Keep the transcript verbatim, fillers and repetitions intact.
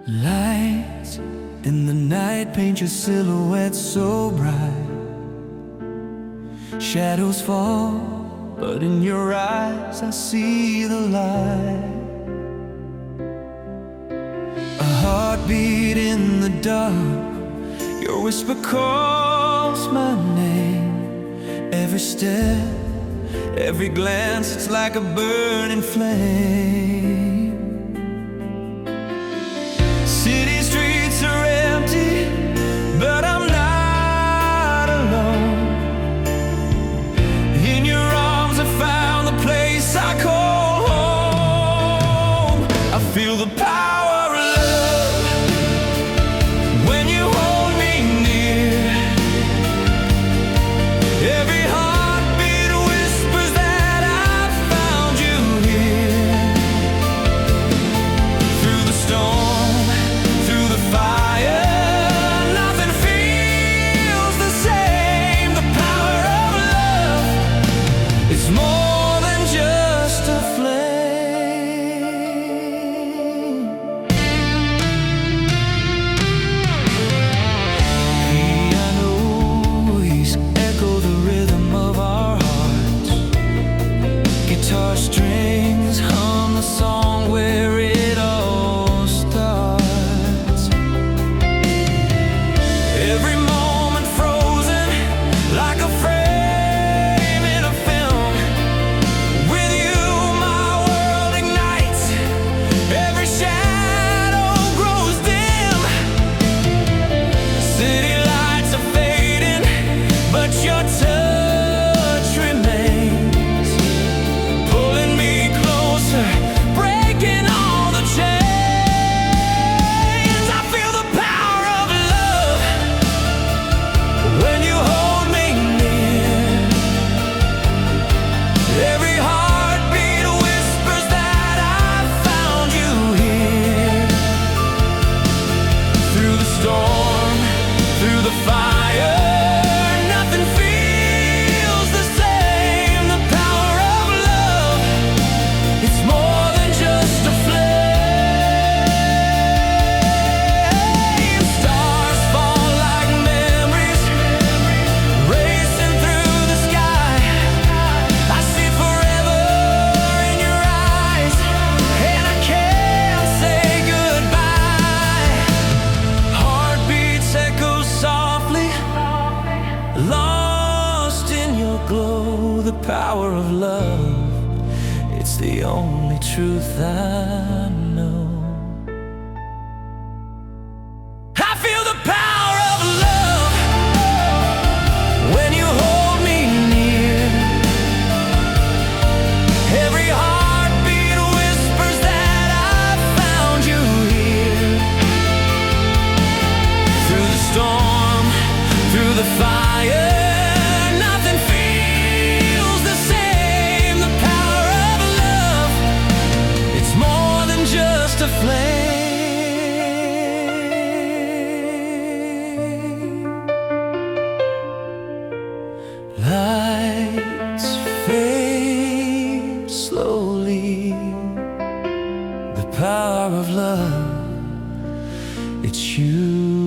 Lights in the night paint your silhouette so bright. Shadows fall, but in your eyes I see the light. A heartbeat in the dark, your whisper calls my name. Every step, every glance, it's like a burning flame. City streets are empty, but I'm not alone. In your arms I found the place I call home. I feel the power of love when you hold me near. Every heartbeat whispers that I found you here. Through the storm, through the fire, nothing feels the same. The power of love, it's more than just a flame. Pianos echo the rhythm of our hearts. Guitar strings hum the song where it all starts. Every moment frozen like a frame in a film. With you my world ignites, every shadow grows dim. City lights are fading, but your touch remains, pulling me closer, breaking all the chains. I feel the power of love when you hold me near. Every heartbeat whispers that I found you here. Through the storm, through the fire, nothing feels the same. The power of love, it's more than just a flame. Stars fall like memories, racing through the sky. I see forever in your eyes, and I can't say goodbye. Heartbeats echo softly, lost in your glow. The power of love, it's the only truth I know. I feel the power of love when you hold me near. Every heartbeat whispers that I found you here. Through the storm, through the fire, nothing feels the same. The power of love, it's more than just a flame. Lights fade slowly. The power of love, it's you